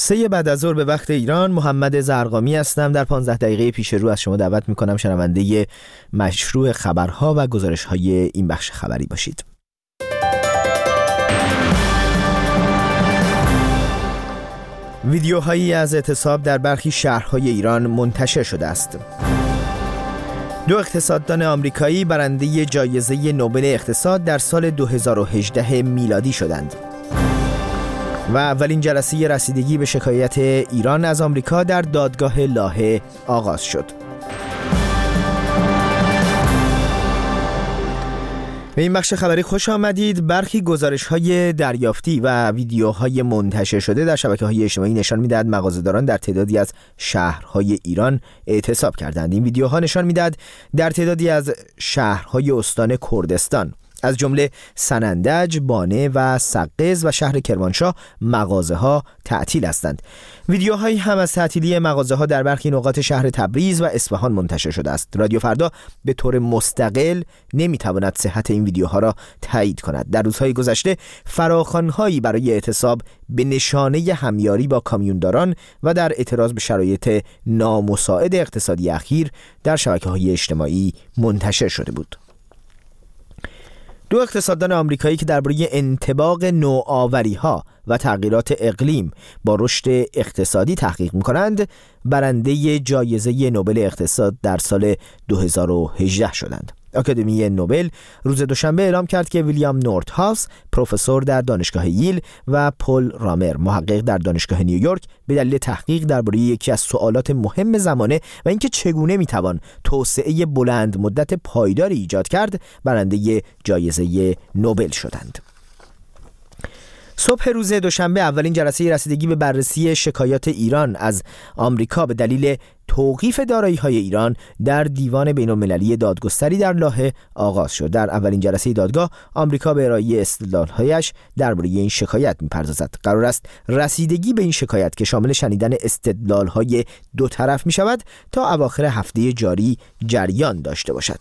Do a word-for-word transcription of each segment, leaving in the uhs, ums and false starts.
سه بعد از ظهر به وقت ایران، محمد زرقامی هستم. در پانزده دقیقه پیش رو از شما دعوت میکنم شنونده مشروع خبرها و گزارش‌های این بخش خبری باشید. ویدیوهایی از اعتصاب در برخی شهرهای ایران منتشر شده است. دو اقتصاددان آمریکایی برنده جایزه نوبل اقتصاد در سال دو هزار و هجده میلادی شدند. و اولین جلسه رسیدگی به شکایت ایران از آمریکا در دادگاه لاهه آغاز شد. به این بخش خبری خوش آمدید. برخی گزارش‌های دریافتی و ویدیوهای منتشر شده در شبکه‌های اجتماعی نشان می‌دهد مغازه‌داران در تعدادی از شهرهای ایران اعتصاب کردند. این ویدیوها نشان می‌دهد در تعدادی از شهرهای استان کردستان از جمله سنندج، بانه و سقز و شهر کرمانشاه مغازه‌ها تعطیل هستند. ویدیوهایی هم از تعطیلی مغازه‌ها در برخی نقاط شهر تبریز و اصفهان منتشر شده است. رادیو فردا به طور مستقل نمی‌تواند صحت این ویدیوها را تایید کند. در روزهای گذشته فراخوان‌هایی برای اعتصاب به نشانه همیاری با کامیونداران و در اعتراض به شرایط نامساعد اقتصادی اخیر در شبکه‌های اجتماعی منتشر شده بود. دو اقتصاددان آمریکایی که درباره انطباق نوآوری‌ها و تغییرات اقلیم با رشد اقتصادی تحقیق می‌کنند، برنده جایزه نوبل اقتصاد در سال دو هزار و هجده شدند. آکادمی نوبل روز دوشنبه اعلام کرد که ویلیام نورتهاوس، پروفسور در دانشگاه ییل، و پل رامر، محقق در دانشگاه نیویورک، به دلیل تحقیق درباره یکی از سوالات مهم زمانه و اینکه چگونه میتوان توسعه بلند مدت پایداری ایجاد کرد، برنده جایزه نوبل شدند. صبح روز دوشنبه اولین جلسه رسیدگی به بررسی شکایات ایران از آمریکا به دلیل توقیف دارایی‌های ایران در دیوان بین‌المللی دادگستری در لاهه آغاز شد. در اولین جلسه دادگاه آمریکا به ارائه استدلال‌هایش درباره این شکایت می‌پردازد. قرار است رسیدگی به این شکایت که شامل شنیدن استدلال‌های دو طرف می‌شود تا اواخر هفته جاری جریان داشته باشد.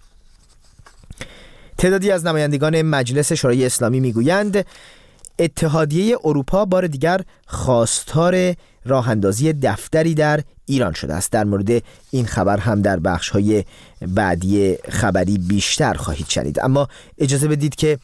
تعدادی از نمایندگان مجلس شورای اسلامی می‌گویند اتحادیه اروپا بار دیگر خواستار راه اندازی دفتری در ایران شده است. در مورد این خبر هم در بخش‌های بعدی خبری بیشتر خواهید شنید، اما اجازه بدید که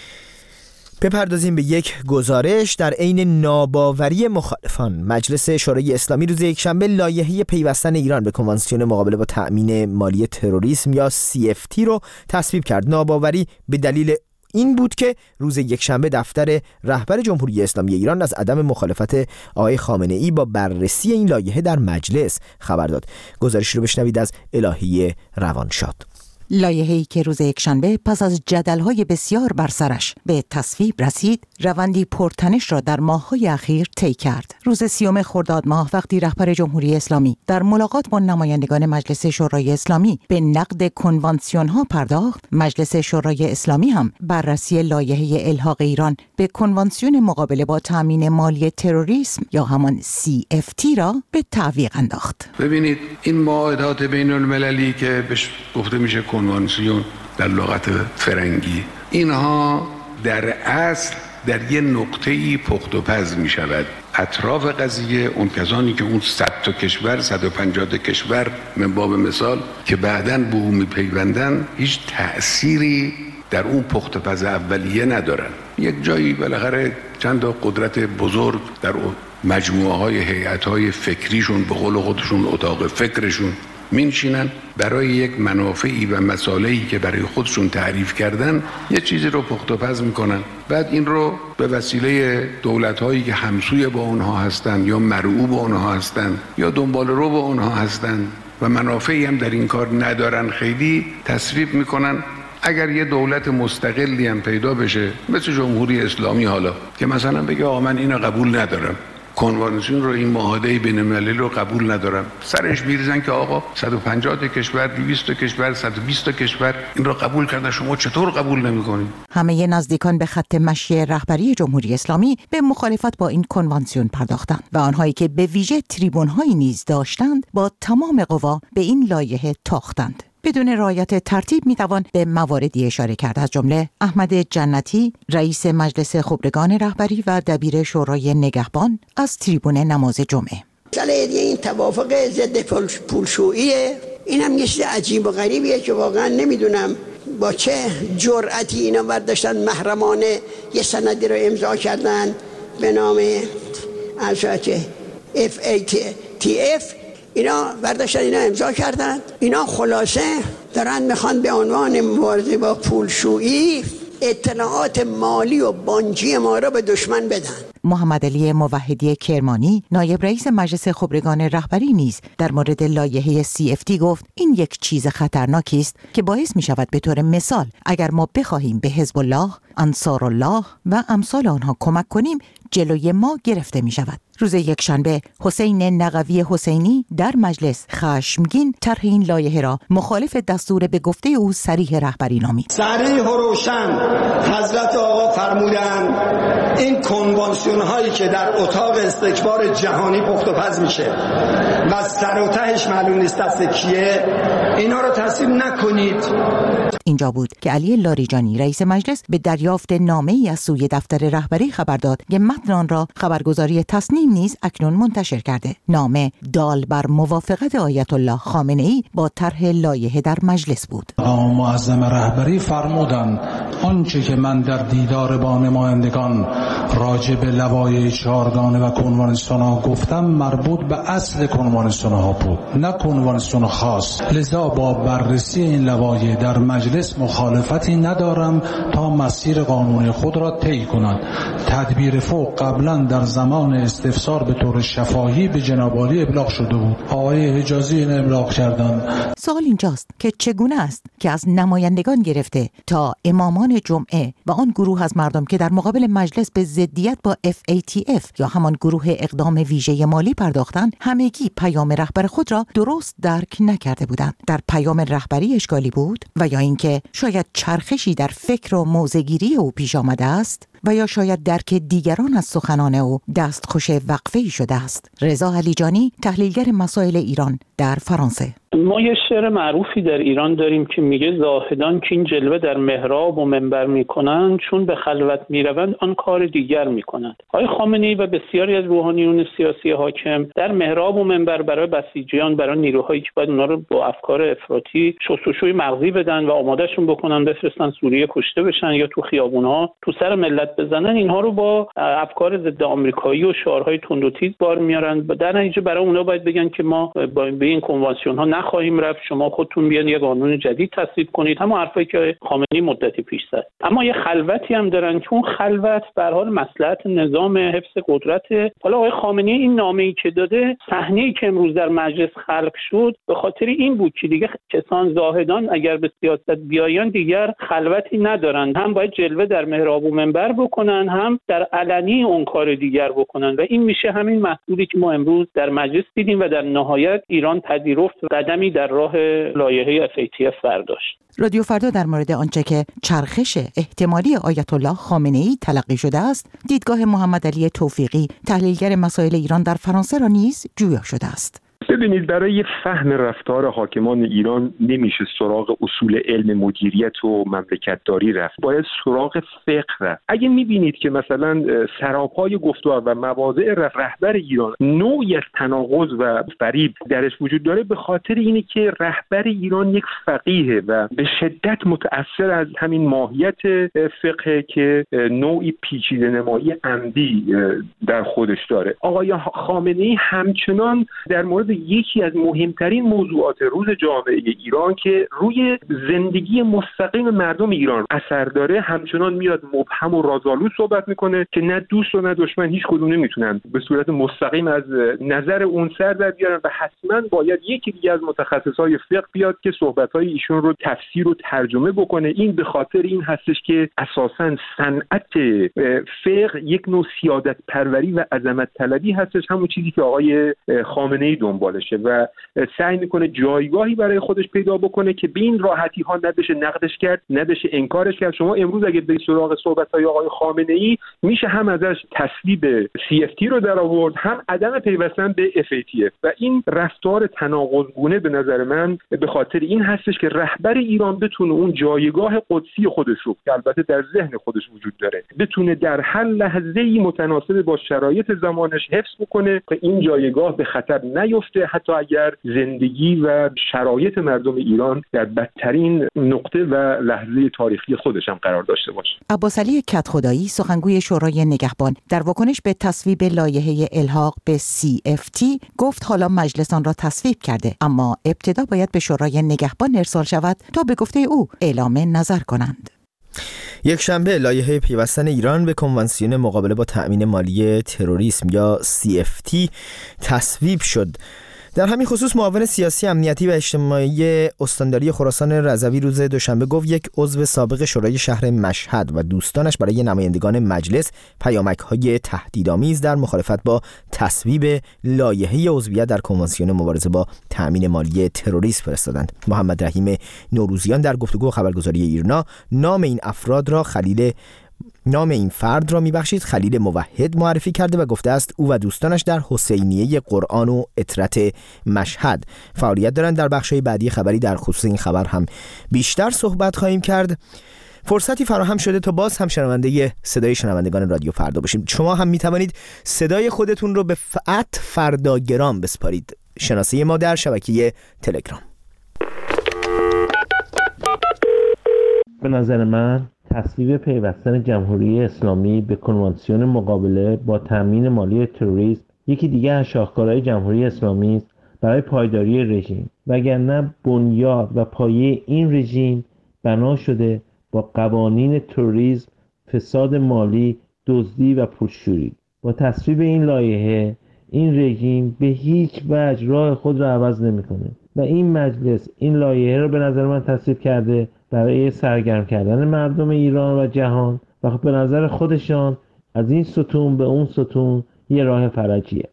بپردازیم به یک گزارش. در عین ناباوری مخالفان، مجلس شورای اسلامی روز یکشنبه لایحه پیوستن ایران به کنوانسیون مقابله با تأمین مالی تروریسم یا سی اف تی رو تصویب کرد. ناباوری به دلیل این بود که روز یکشنبه دفتر رهبر جمهوری اسلامی ایران از عدم مخالفت آقای خامنه ای با بررسی این لایحه در مجلس خبر داد. گزارش رو بشنوید از الهی روانشاد. لایحه‌ای که روز یکشنبه پس از جدل‌های بسیار بر سرش به تصویب رسید، روندی پرتنش را در ماه‌های اخیر طی کرد. روز سیوم خرداد ماه وقتی رهبر جمهوری اسلامی در ملاقات با نمایندگان مجلس شورای اسلامی به نقد کنوانسیون‌ها پرداخت، مجلس شورای اسلامی هم بررسی لایحه الحاق ایران به کنوانسیون مقابله با تامین مالی تروریسم یا همان سی اف تی را به تعویق انداخت. ببینید این معاهدات بین‌المللی که بهش گفته میشه کنوانسیون در لغت فرنگی، اینها در اصل در یه نقطه‌ای پخت و پز می شود. اطراف قضیه اون کسانی که اون صد تا کشور، صد و پنجاه تا کشور من باب مثال که بعداً به اون می پیوندن، هیچ تأثیری در اون پخت و پز اولیه ندارن. یک جایی بالاخره چند تا قدرت بزرگ در مجموعه های هیئت های فکریشون، به قول خودشون اتاق فکرشون مینشینن، برای یک منافعی و مصالحی که برای خودشون تعریف کردن یه چیزی رو پخت و پز میکنن. بعد این رو به وسیله دولت‌هایی که همسوی با اونها هستن یا مرعوب با اونها هستن یا دنبال رو با اونها هستن و منافعی هم در این کار ندارن خیلی تصویب میکنن. اگر یه دولت مستقلی هم پیدا بشه مثل جمهوری اسلامی حالا که مثلا بگه آقا من اینو قبول ندارم، کنوانسیون رو، این معاهده بین‌المللی رو قبول ندارم، سرش میریزن که آقا صد و پنجاه تا کشور، دویست تا کشور، صد و بیست تا کشور این رو قبول کردن، شما چطور قبول نمی‌کنید؟ همه نزدیکان به خط مشی رهبری جمهوری اسلامی به مخالفت با این کنوانسیون پرداختند و آنهایی که به ویژه تریبون‌هایی نیز داشتند با تمام قوا به این لایحه تاختند. بدون رعایت ترتیب میتوان به مواردی اشاره کرد، از جمله احمد جنتی رئیس مجلس خبرگان رهبری و دبیر شورای نگهبان از تریبون نماز جمعه. مسئله این توافق ضد پولشوییه، این هم یه چیز عجیب و غریبیه که واقعا نمیدونم با چه جرأتی اینا برداشتن محرمانه یه سندی رو امضا کردن به نام ارشاد اف ای تی اف. اینا برداشتن اینا امضا کردن. اینا خلاصه دارن میخوان به عنوان مبارزه با پولشویی اطلاعات مالی و بانکی ما را به دشمن بدن. محمد علی موحدی کرمانی نایب رئیس مجلس خبرگان رهبری نیز در مورد لایحه سی اف تی گفت این یک چیز خطرناکی است که باعث می شود به طور مثال اگر ما بخواهیم به حزب الله، انصار الله و امثال آنها کمک کنیم جلوی ما گرفته می شود. روز یکشنبه حسین نقوی حسینی در مجلس خشمگین طرح این لایحه را مخالف دستور به گفته او صریح رهبری نامید. صریح و روشن حضرت آقا فرمودند این کنوانسیون هایی که در اتاق استکبار جهانی پخت و پز میشه و سر و تهش معلوم نیست دست کیه، اینا رو تصویب نکنید. اینجا بود که علی لاریجانی رئیس مجلس به دریافت نامه‌ای از سوی دفتر رهبری خبر داد که متن آن را خبرگزاری تصنیم نیز اکنون منتشر کرده. نامه دال بر موافقت آیت الله خامنه‌ای با طرح لایحه در مجلس بود. آقا معظم رهبری فرمودند آنچه که من در دیدار با نمایندگان راجع به لوایح چهارگانه و کنوانسیون‌ها گفتم مربوط به اصل کنوانسیون‌ها بود، نه کنوانسیون خاص. لذا با بررسی این لوایح در مجلس مخالفتی ندارم تا مسیر قانونی خود را طی کنند. تدبیر فوق قبلا در زمان استفسار به طور شفاهی به جناب عالی ابلاغ شده بود. آقای حجازی این ابلاغ کردند. سوال اینجاست که چگونه است که از نمایندگان گرفته تا امامان جمعه و آن گروه از مردم که در مقابل مجلس به ضدیت با اف ای تی اف یا همان گروه اقدام ویژه مالی پرداختند، همگی پیام رهبر خود را درست درک نکرده بودند. در پیام رهبری اشکالی بود و یا اینکه شاید چرخشی در فکر و موضع‌گیری او پیش آمده است و یا شاید درک دیگران از سخنان او دستخوش وقفه‌ای شده است. رضا علیجانی تحلیلگر مسائل ایران در فرانسه. ما یه شعر معروفی در ایران داریم که میگه زاهدان که این جلوه در محراب و منبر میکنند چون به خلوت میروند آن کار دیگر میکنند. آقای خامنه‌ای و بسیاری از روحانیون سیاسی حاکم در محراب و منبر برای بسیجیان، برای نیروهایی که باید اونا رو با افکار افراطی شستشوی مغزی بدن و آمادهشون بکنن بفرستن سوریه کشته بشن یا تو خیابونها تو سر ملت بزنن، اینها رو با افکار ضد آمریکایی و شعارهای تند و تیز بار میارن. در نتیجه برای اونا باید بگن که ما به این کنوانسیون ها نخواهیم رفت، شما خودتون بیان یک قانون جدید تصویب کنید، همون حرفایی که خامنه‌ای مدتی پیش زد. اما یه خلوتی هم دارن که اون خلوت به هر حال مصلحت نظام حفظ قدرت. حالا آقای خامنه‌ای این نامه‌ای که داده، صحنه‌ای که امروز در مجلس خلق شد به خاطر این بود که دیگه کسان زاهدان اگر به سیاست بیایان دیگر خلوتی ندارن، هم باید جلوه در محراب و منبر بکنن، هم در علنی اون کار دیگر بکنن و این میشه همین محصولی که ما امروز در مجلس دیدیم و در نهایت ایران پذیرفت قدمی در راه لایحه اف ای تی اف برداشت. رادیو فردا در مورد آنچه که چرخش احتمالی آیت الله خامنه‌ای تلقی شده است، دیدگاه محمد علی توفیقی تحلیلگر مسائل ایران در فرانسه را نیز جویا شده است. ببینید، برای فهم رفتار حاکمان ایران نمیشه سراغ اصول علم مدیریت و مملکتداری رفت، باید سراغ فقه رفت. اگه میبینید که مثلا سراپای گفتار و مواضع رهبر ایران نوعی از تناقض و فریب درش وجود داره، به خاطر اینه که رهبر ایران یک فقیه و به شدت متأثر از همین ماهیت فقه که نوعی پیچیده نمایی عمدی در خودش داره. آقای خامنه‌ای همچنان در مورد یکی از مهمترین موضوعات روز جامعه ایران که روی زندگی مستقیم مردم ایران اثر داره، همچنان میاد مبهم و رازآلود صحبت میکنه که نه دوست و نه دشمن هیچ کدوم نمیتونن به صورت مستقیم از نظر اون سر در بیارن و حتما باید یکی دیگه از متخصصای فقه بیاد که صحبت‌های ایشون رو تفسیر و ترجمه بکنه. این به خاطر این هستش که اساساً صنعت فقه یک نوع سیادت پروری و عظمت طلبی هستش، همون چیزی که آقای خامنه‌ای دنبال دنبالشه و سعی میکنه جایگاهی برای خودش پیدا بکنه که به این راحتی ها ندشه نقدش کرد، ندشه انکارش کرد. شما امروز اگه به سراغ صحبت‌های آقای خامنه‌ای میشه هم ازش تصویب سی اف تی رو در آورد، هم عدم پیوستن به اف ای تی اف و این رفتار تناقض‌گونه به نظر من به خاطر این هستش که رهبر ایران بتونه اون جایگاه قدسی خودش رو که البته در ذهن خودش وجود داره بتونه در هر لحظه‌ای متناسب با شرایط زمانش حفظ بکنه که این جایگاه به خطر نیفته، حتی اگر زندگی و شرایط مردم ایران در بدترین نقطه و لحظه تاریخی خودش هم قرار داشته باشه. عباسعلی کدخدایی سخنگوی شورای نگهبان در واکنش به تصویب لایحه الحاق به سی اف تی گفت حالا مجلس آن را تصویب کرده، اما ابتدا باید به شورای نگهبان ارسال شود تا به گفته او اعلام نظر کنند. یک شنبه لایحه پیوستن ایران به کنوانسیون مقابله با تأمین مالی تروریسم یا سی اف تی تصویب شد. در همین خصوص معاون سیاسی امنیتی و اجتماعی استانداری خراسان رضوی روز دوشنبه گفت یک عضو سابق شورای شهر مشهد و دوستانش برای نمایندگان مجلس پیامک‌های تهدیدآمیز در مخالفت با تصویب لایحه عضویت در کنوانسیون مبارزه با تأمین مالی تروریسم فرستادند. محمد رحیم نوروزیان در گفتگو خبرگزاری ایرنا نام این افراد را خلیل نام این فرد را میبخشید خلیل موحد معرفی کرده و گفته است او و دوستانش در حسینیه قرآن و اطرت مشهد فعالیت دارند. در بخش‌های بعدی خبری در خصوص این خبر هم بیشتر صحبت خواهیم کرد. فرصتی فراهم شده تا باز هم شنونده صدای شنوندگان رادیو فردا باشیم. شما هم میتوانید صدای خودتون رو به فعت فرداگرام بسپارید. شناسه ما در شبکه تلگرام. به نظر من تصویب پیوستن جمهوری اسلامی به کنوانسیون مقابله با تامین مالی تروریسم یکی دیگر از شاهکارهای جمهوری اسلامی است برای پایداری رژیم، وگرنه بنیاد و پایه این رژیم بنا شده با قوانین تروریسم، فساد مالی، دزدی و پولشویی. با تصویب این لایحه این رژیم به هیچ وجه راه خود را عوض نمی‌کنه و این مجلس این لایحه را به نظر من تصویب کرده برای سرگرم کردن مردم ایران و جهان و به نظر خودشان از این ستون به اون ستون یه راه فرجیه.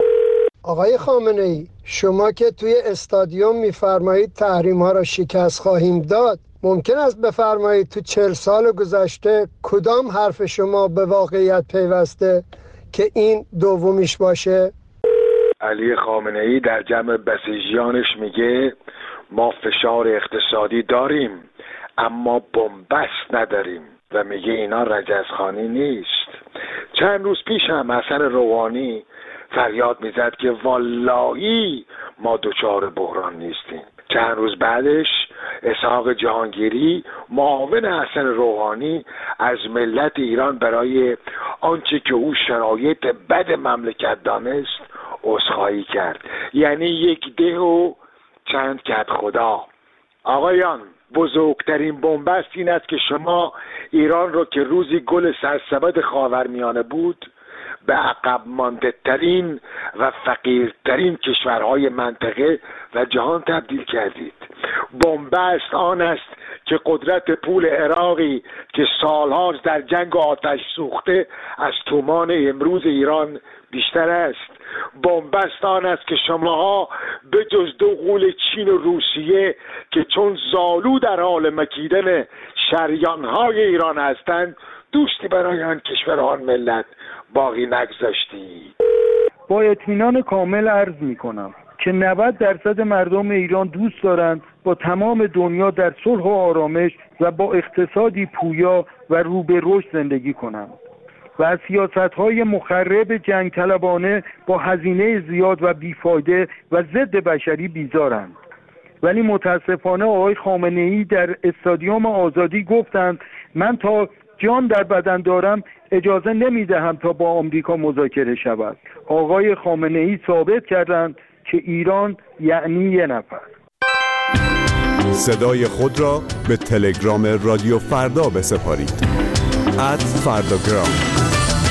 آقای خامنه‌ای، شما که توی استادیوم میفرمایید تحریم ها را شکست خواهیم داد، ممکن است بفرمایید تو چهل سال گذشته کدام حرف شما به واقعیت پیوسته که این دومیش باشه؟ علی خامنه‌ای در جمع بسیجیانش میگه ما فشار اقتصادی داریم اما بنبست نداریم و میگه اینا رجزخوانی نیست. چند روز پیش هم حسن روحانی فریاد میزد که واللهی ما دچار بحران نیستیم. چند روز بعدش اسحاق جهانگیری معاون حسن روحانی از ملت ایران برای آنچه که او شرایط بد مملکت دانست عذرخواهی کرد. یعنی یک ده و چند کد خدا. آقایان، بزرگترین بنبست این است که شما ایران رو که روزی گل سرسبد خاورمیانه بود به عقب مانده ترین و فقیرترین کشورهای منطقه و جهان تبدیل کردید. بنبست آن است که قدرت پول عراقی که سالهاست در جنگ آتش سوخته از تومان امروز ایران بیشتر است. بنبست آن است که شماها به جز دو غول چین و روسیه که چون زالو در حال مکیدن شریانهای ایران هستند دوستی برای آن کشوران ملت باقی نگذاشتی. با اطمینان کامل عرض می کنم که نود درصد مردم ایران دوست دارند با تمام دنیا در صلح و آرامش و با اقتصادی پویا و رو به رشد زندگی کنند و از سیاست‌های مخرب جنگ طلبانه با هزینه زیاد و بیفایده و ضد بشری بیزارند. ولی متاسفانه آقای خامنه‌ای در استادیوم آزادی گفتند من تا جان در بدن دارم اجازه نمیدهم تا با آمریکا مذاکره شود. آقای خامنه‌ای ثابت کردند که ایران یعنی یه نفر. صدای خود را به تلگرام رادیو فردا بسپارید. ات فرداگرام.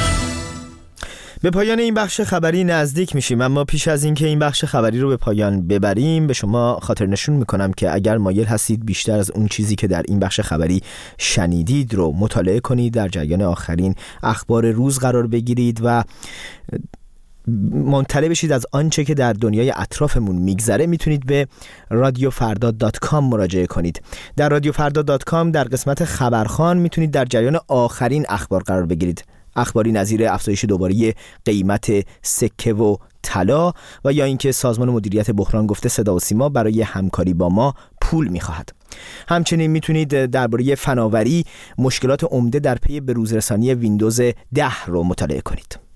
به پایان این بخش خبری نزدیک میشیم، اما پیش از اینکه این بخش خبری رو به پایان ببریم به شما خاطر نشون میکنم که اگر مایل هستید بیشتر از اون چیزی که در این بخش خبری شنیدید رو مطالعه کنید، در جریان آخرین اخبار روز قرار بگیرید و مطلع بشید از آنچه که در دنیای اطرافمون میگذره، میتونید به رادیو فردا دات کام مراجعه کنید. در رادیو فردا دات کام در قسمت خبرخوان میتونید در جریان آخرین اخبار قرار بگیرید. اخباری نظیر افزایش دوباره قیمت سکه و طلا و یا اینکه سازمان مدیریت بحران گفته صدا و سیما برای همکاری با ما پول میخواهد. همچنین میتونید درباره فناوری مشکلات عمده در پی بروزرسانی ویندوز ده رو مطالعه کنید.